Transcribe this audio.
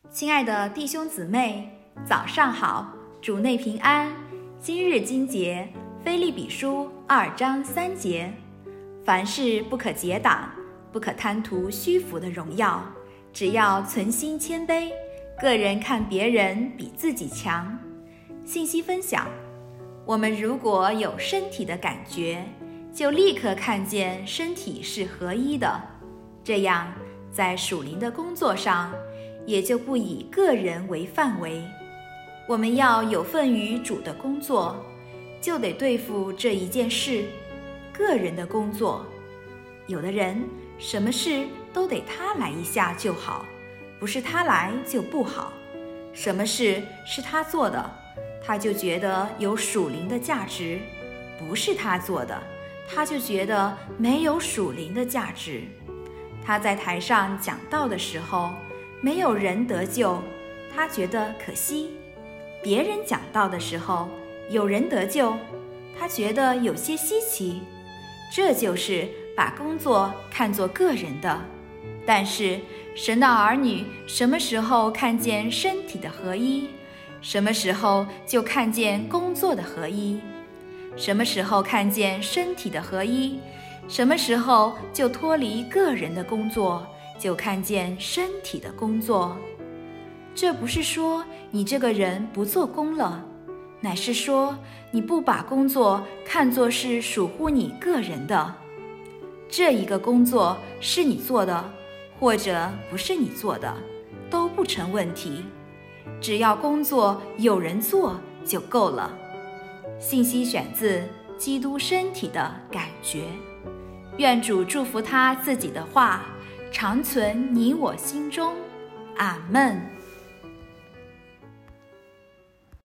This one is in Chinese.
亲爱的弟兄姊妹，早上好，主内平安。今日经节，腓立比书2章3节，凡事不可结党，不可贪图虚浮的荣耀，只要存心谦卑，个人看别人比自己强。信息分享：我们如果有身体的感觉，就立刻看见身体是合一的，这样在属灵的工作上也就不以个人为范围。我们要有份于主的工作，就得对付这一件事，个人的工作。有的人什么事都得他来一下就好，不是他来就不好。什么事是他做的，他就觉得有属灵的价值，不是他做的，他就觉得没有属灵的价值。他在台上讲道的时候，没有人得救，他觉得可惜；别人讲道的时候，有人得救，他觉得有些稀奇。这就是把工作看作个人的。但是神的儿女什么时候看见身体的合一，什么时候就看见工作的合一。什么时候看见身体的合一，什么时候就脱离个人的工作，就看见身体的工作。这不是说你这个人不做工了，乃是说你不把工作看作是属乎你个人的。这一个工作是你做的，或者不是你做的，都不成问题，只要工作有人做就够了。信息选自《基督身体的感觉》。愿主祝福他自己的话常存你我心中。阿们。